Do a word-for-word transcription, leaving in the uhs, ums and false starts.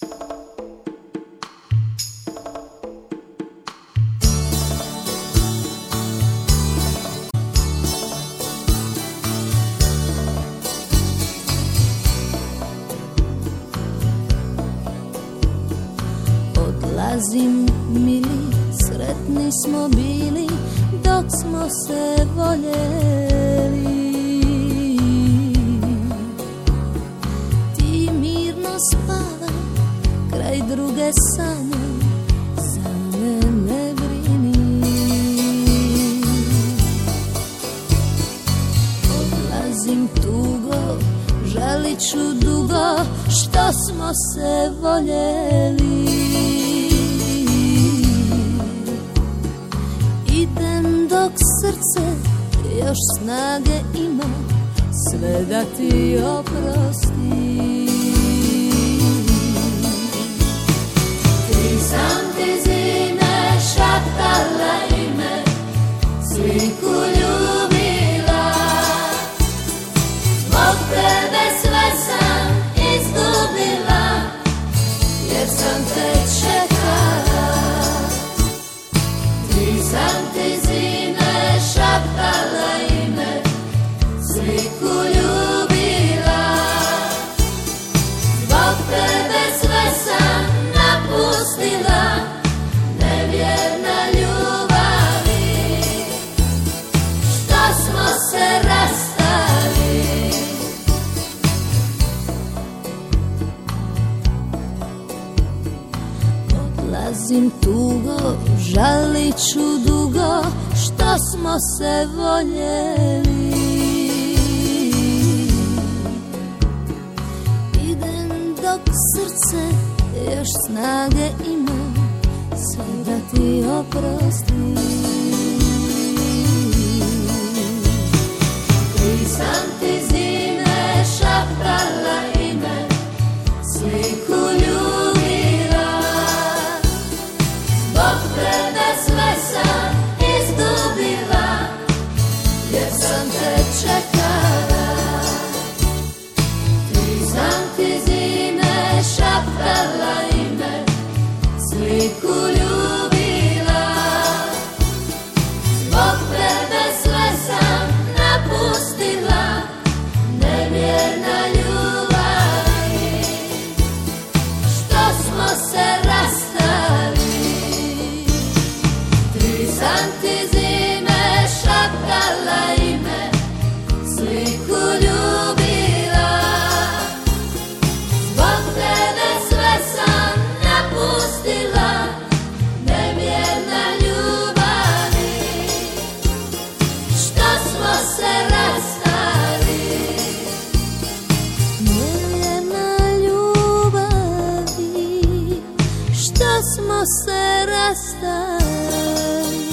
Odlazim mili, sretni smo bili dok smo se voljeli. Ti mirno spava, kraj druge sanjam, za mene brini. Odlazim tugo, žalit ću dugo što smo se voljeli. Idem dok srce još snage ima, sve da ti oprosti. Ti sam ti zime šaptala ime, sliku ljubila. Zbog tebe sve sam izgubila, jer sam te čekala. Ti sam ti zime šaptala ime, sliku ljubila. Zbog tebe sve sam napustila, nevjerna ljubavi, što smo se rastali. Odlazim tugo, žalit ću dugo što smo se voljeli. Idem dok srce još snage ima, sve da ti oprosti. Ti sam ti zime šaptala ime, sliku ljubila. Zbog tebe sve sam izgubila, jer sam te čekala. Ti sam ti zime šaptala ime, sliku ljubila. Zbog tebe sve sam napustila, nevjerna ljubavi, što smo se rastali. Ti sam ti zime šaptala ime, sliku ljubila. Zbog tebe sve sam napustila, nevjerna ljubavi, što smo se rastali. Nevjerna ljubavi, što smo se rastali.